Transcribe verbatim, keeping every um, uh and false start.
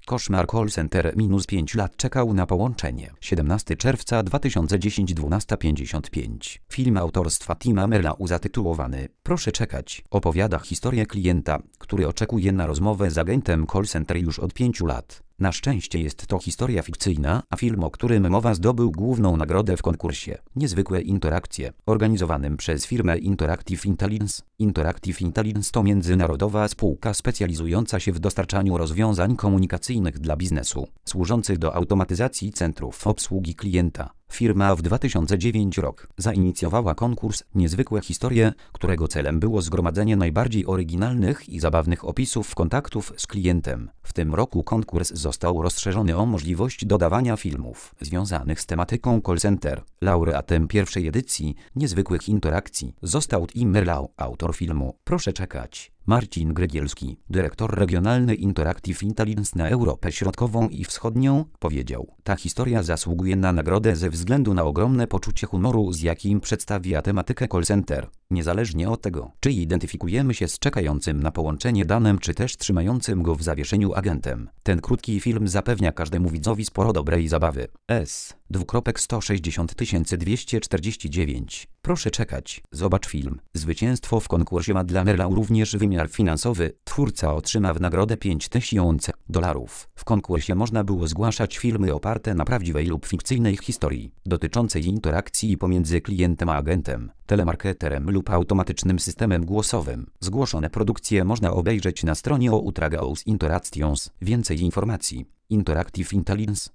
Koszmar Call Center minus pięć lat czekał na połączenie. siedemnastego czerwca dwa tysiące dziesiątego, dwunasta pięćdziesiąt pięć. Film autorstwa Tima Merla zatytułowany Proszę czekać opowiada historię klienta, który oczekuje na rozmowę z agentem call center już od pięciu lat. Na szczęście jest to historia fikcyjna, a film, o którym mowa, zdobył główną nagrodę w konkursie Niezwykłe interakcje, organizowanym przez firmę Interactive Intelligence. Interactive Intelligence to międzynarodowa spółka specjalizująca się w dostarczaniu rozwiązań komunikacyjnych dla biznesu, służących do automatyzacji centrów obsługi klienta. Firma w dwa tysiące dziewiątym roku zainicjowała konkurs Niezwykłe historie, którego celem było zgromadzenie najbardziej oryginalnych i zabawnych opisów kontaktów z klientem. W tym roku konkurs został rozszerzony o możliwość dodawania filmów związanych z tematyką call center. Laureatem pierwszej edycji Niezwykłych interakcji został Tim Merla, autor filmu Proszę czekać. Marcin Grygielski, dyrektor regionalny Interactive Intelligence na Europę Środkową i Wschodnią, powiedział: Ta historia zasługuje na nagrodę ze względu na ogromne poczucie humoru, z jakim przedstawia tematykę call center. Niezależnie od tego, czy identyfikujemy się z czekającym na połączenie danym, czy też trzymającym go w zawieszeniu agentem. Ten krótki film zapewnia każdemu widzowi sporo dobrej zabawy. S. sto sześćdziesiąt tysięcy dwieście czterdzieści dziewięć. Proszę czekać. Zobacz film. Zwycięstwo w konkursie ma dla Merla również wymiar finansowy. Twórca otrzyma w nagrodę pięć tysięcy dolarów. W konkursie można było zgłaszać filmy oparte na prawdziwej lub fikcyjnej historii, dotyczącej interakcji pomiędzy klientem a agentem, telemarketerem lub automatycznym systemem głosowym. Zgłoszone produkcje można obejrzeć na stronie Outragaus Interactions. Więcej informacji. Interactive Intelligence.